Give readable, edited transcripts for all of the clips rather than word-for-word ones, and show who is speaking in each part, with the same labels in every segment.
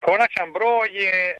Speaker 1: Konačan broj je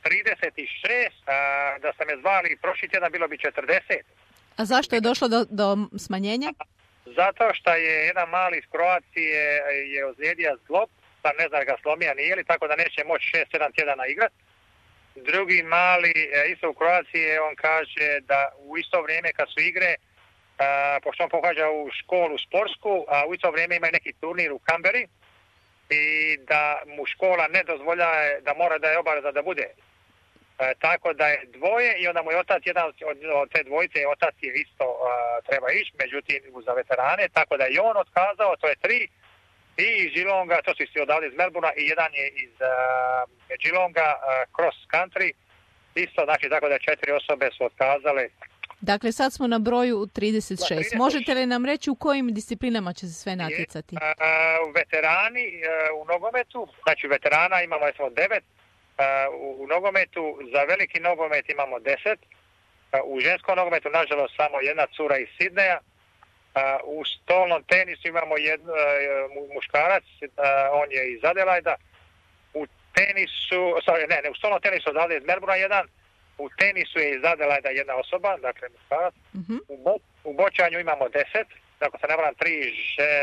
Speaker 1: 36, da ste me zvali prošli tjedan bilo bi 40.
Speaker 2: A zašto je došlo do smanjenja?
Speaker 1: Zato što je jedan mali iz Kroacije je ozlijedio zglob, pa ne znam ga slomija nije li, tako da neće moći 6-7 tjedana igrat. Drugi mali, isto u Kroaciji, on kaže da u isto vrijeme kad su igre, pošto on pohađa u školu sportsku, a u isto vrijeme ima neki turnir u Kamberi i da mu škola ne dozvoljava da mora da je obaveza da bude. Tako da je dvoje i onda mu je otac, jedan od te dvojice, otac je isto treba ići, međutim za veterane, tako da je on otkazao, to je 3, i iz Geelonga, to su svi odavde iz Melbourna i jedan je iz Geelonga cross country, isto, znači tako da 4 osobe su otkazale.
Speaker 2: Dakle, sad smo na broju 36. Možete li nam reći u kojim disciplinama će se sve natjecati?
Speaker 1: Veterani u nogometu, znači veterana imamo 9, u nogometu, za veliki nogomet imamo 10, u ženskom nogometu nažalost samo jedna cura iz Sidneja, u stolnom tenisu imamo muškarac, on je iz Adelaida, u stolnom tenisu odavde iz Melbourna jedan, u tenisu je iz Adelaida jedna osoba, dakle muškarac, u bočanju imamo 10, dakle se ne varam 3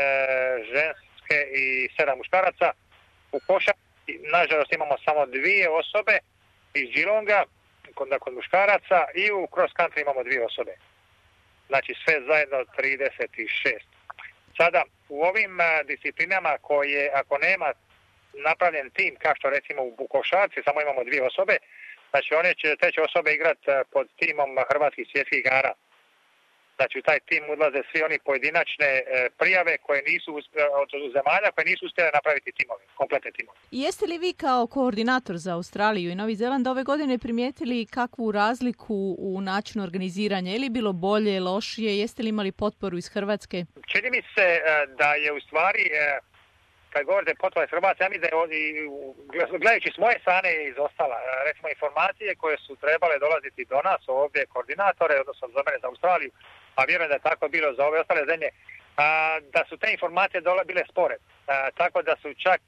Speaker 1: ženske i 7 muškaraca, u košarci nažalost imamo samo 2 osobe iz Geelonga, kod muškaraca, i u cross country imamo 2 osobe. Znači sve zajedno 36. Sada u ovim disciplinama koje ako nema napravljen tim, kao što recimo u košarci, samo imamo 2 osobe, znači te će osobe igrati pod timom hrvatskih svjetskih igara. Znači u taj tim ulaze svi oni pojedinačne prijave koje nisu od zemalja koje nisu uspjele napraviti timove, kompletne timove.
Speaker 2: I jeste li vi kao koordinator za Australiju i Novi Zeland ove godine primijetili kakvu razliku u načinu organiziranja? Je li bilo bolje, lošije? Jeste li imali potporu iz Hrvatske?
Speaker 1: Čini mi se da je u stvari, kad govorite potpora iz Hrvatske, ja mi da je gledajući s moje strane izostala. Recimo informacije koje su trebale dolaziti do nas ovdje koordinatore, odnosno za mene za Australiju, a vjerujem da je tako bilo za ove ostale zemlje, da su te informacije bile spore. Tako da su čak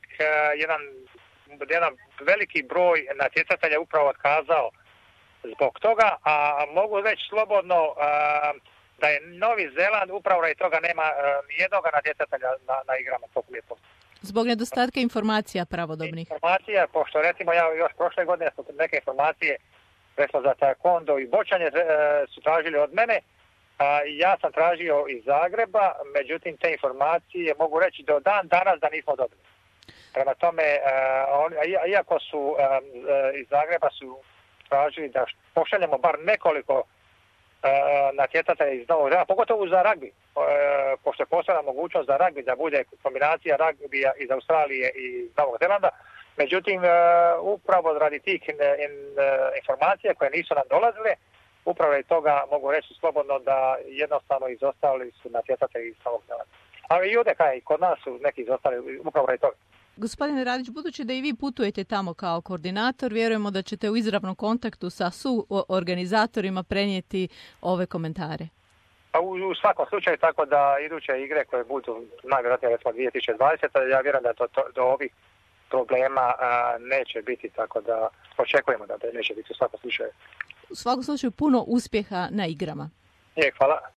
Speaker 1: jedan veliki broj natjecatelja upravo otkazao zbog toga, a mogu reći slobodno da je Novi Zeland upravo radi toga nema nijednog natjecatelja na igrama tokom ljetos.
Speaker 2: Zbog nedostatka informacija pravodobnih.
Speaker 1: Informacija, pošto recimo ja još prošle godine su neke informacije recimo za taekwondo i bočanje su tražili od mene, ja sam tražio iz Zagreba, međutim te informacije mogu reći do dan danas da nismo dobili. Prema tome, iako su iz Zagreba su tražili da pošaljemo bar nekoliko natjecatelja iz Novog Zelanda, pogotovo za ragbi, pošto je postojala mogućnost za ragbi da bude kombinacija ragbija iz Australije i Novog Zelanda. Međutim, upravo radi tih informacija koje nisu nam dolazile, upravo i toga mogu reći slobodno da jednostavno izostali su natjecatelji iz Novog Zelanda. Ali i ovdje i kod nas su neki izostali upravo radi toga.
Speaker 2: Gospodine Radić, budući da i vi putujete tamo kao koordinator, vjerujemo da ćete u izravnom kontaktu sa suorganizatorima prenijeti ove komentare.
Speaker 1: U svakom slučaju, tako da iduće igre koje budu najvjerojatnije recimo 2020. ja vjerujem da do ovih problema neće biti, tako da očekujemo da neće biti u svakom slučaju.
Speaker 2: U svakom slučaju puno uspjeha na igrama.
Speaker 1: Hvala.